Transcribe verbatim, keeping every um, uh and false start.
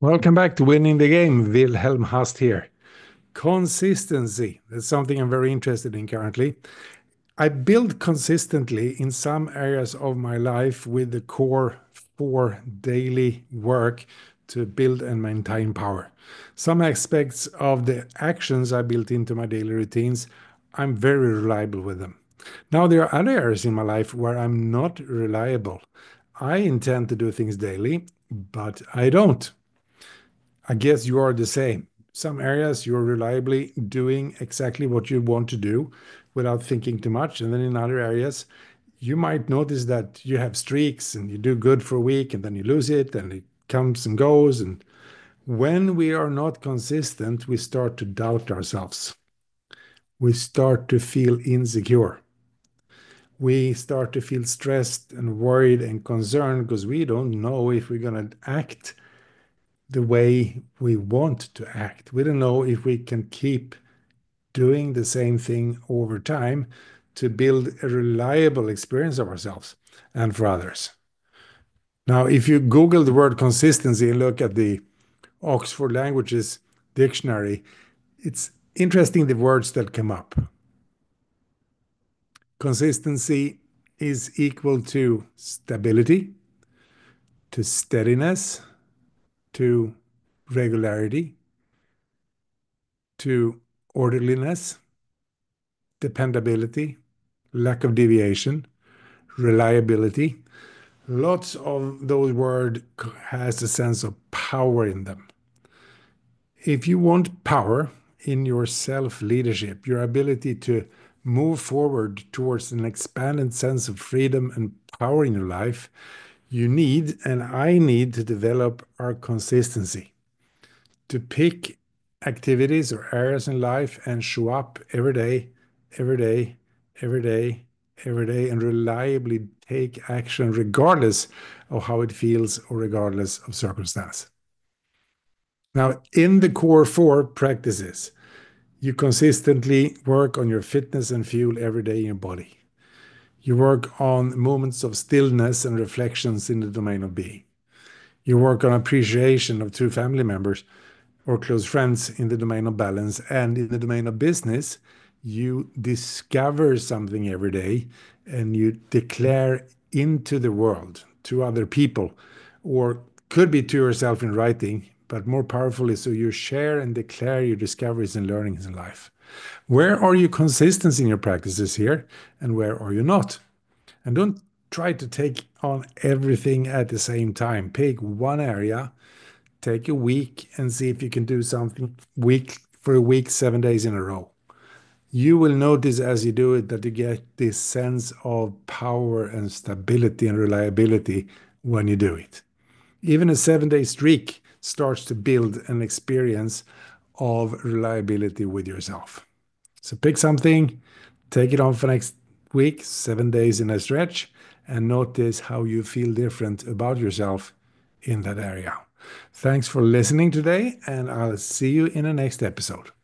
Welcome back to Winning the Game. Wilhelm Hust here. Consistency. That's something I'm very interested in currently. I build consistently in some areas of my life with the core four daily work to build and maintain power. Some aspects of the actions I built into my daily routines, I'm very reliable with them. Now, there are other areas in my life where I'm not reliable. I intend to do things daily, but I don't. I guess you are the same. Some areas you're reliably doing exactly what you want to do without thinking too much. And then in other areas, you might notice that you have streaks and you do good for a week and then you lose it and it comes and goes. And when we are not consistent, we start to doubt ourselves. We start to feel insecure. We start to feel stressed and worried and concerned because we don't know if we're going to act the way we want to act. We don't know if we can keep doing the same thing over time to build a reliable experience of ourselves and for others. Now, if you Google the word consistency and look at the Oxford Languages Dictionary, it's interesting the words that come up. Consistency is equal to stability, to steadiness, to regularity, to orderliness, dependability, lack of deviation, reliability. Lots of those words has a sense of power in them. If you want power in your self-leadership, your ability to move forward towards an expanded sense of freedom and power in your life, you need, and I need to develop our consistency to pick activities or areas in life and show up every day, every day, every day, every day, and reliably take action regardless of how it feels or regardless of circumstance. Now, in the core four practices, you consistently work on your fitness and fuel every day in your body. You work on moments of stillness and reflections in the domain of being. You work on appreciation of true family members or close friends in the domain of balance. And in the domain of business, you discover something every day and you declare into the world to other people, or could be to yourself in writing, but more powerfully, so you share and declare your discoveries and learnings in life. Where are you consistent in your practices here, and where are you not? And don't try to take on everything at the same time. Pick one area, take a week, and see if you can do something week for a week, seven days in a row. You will notice as you do it that you get this sense of power and stability and reliability when you do it. Even a seven day streak starts to build an experience of reliability with yourself. So pick something, take it on for next week, seven days in a stretch, and notice how you feel different about yourself in that area. Thanks for listening today, and I'll see you in the next episode.